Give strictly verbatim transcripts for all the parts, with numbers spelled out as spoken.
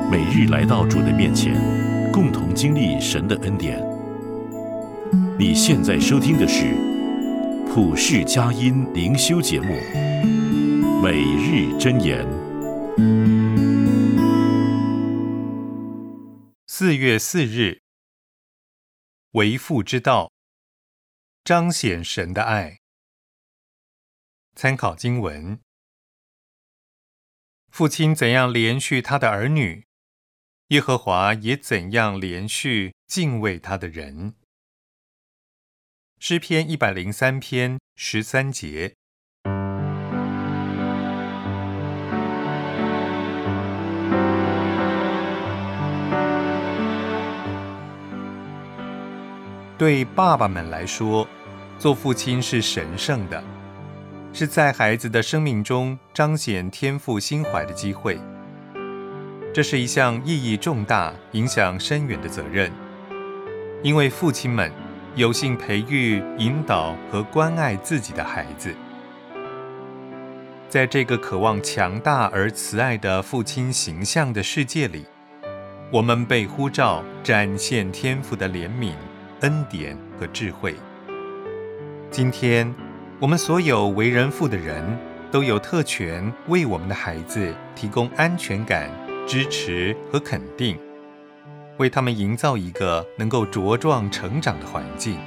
每日来到主的面前，共同经历神的恩典。你现在收听的是普世佳音灵修节目《每日箴言》。 四月四日，为父之道，彰显神的爱。参考经文：父亲怎样连续他的儿女，耶和华也怎样连续敬畏他的人。诗篇一百零三篇十三节。对爸爸们来说，做父亲是神圣的，是在孩子的生命中彰显天父心怀的机会。这是一项意义重大、影响深远的责任，因为父亲们有幸培育、引导和关爱自己的孩子。在这个渴望强大而慈爱的父亲形象的世界里，我们被呼召展现天父的怜悯、恩典和智慧。今天，我们所有为人父的人都有特权为我们的孩子提供安全感、支持和肯定，为他们营造一个能够茁壮成长的环境。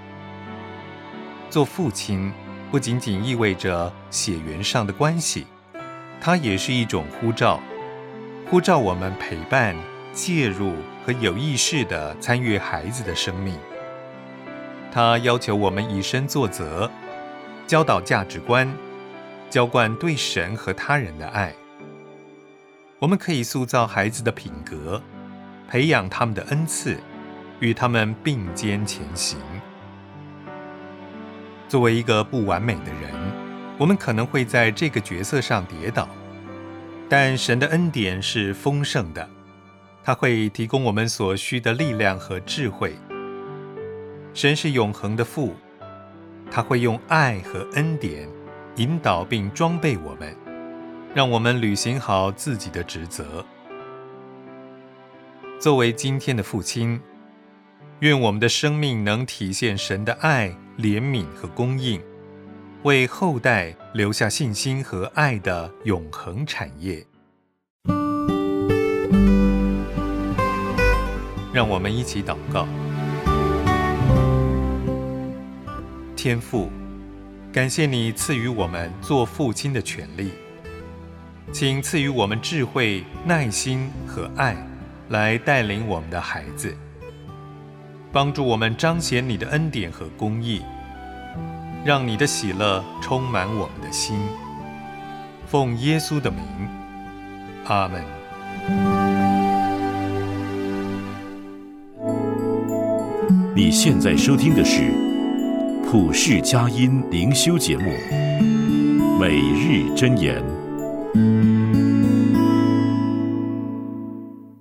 做父亲不仅仅意味着血缘上的关系，它也是一种呼召，呼召我们陪伴、介入和有意识地参与孩子的生命。它要求我们以身作则，教导价值观，浇灌对神和他人的爱。我们可以塑造孩子的品格，培养他们的恩赐，与他们并肩前行。作为一个不完美的人，我们可能会在这个角色上跌倒，但神的恩典是丰盛的，他会提供我们所需的力量和智慧。神是永恒的父，他会用爱和恩典引导并装备我们，让我们履行好自己的职责。作为今天的父亲，愿我们的生命能体现神的爱、怜悯和供应，为后代留下信心和爱的永恒产业。让我们一起祷告。天父，感谢你赐予我们做父亲的权利，请赐予我们智慧、耐心和爱，来带领我们的孩子，帮助我们彰显你的恩典和公义，让你的喜乐充满我们的心。奉耶稣的名，阿们。 你现在收听的是普世佳音灵修节目《每日箴言》。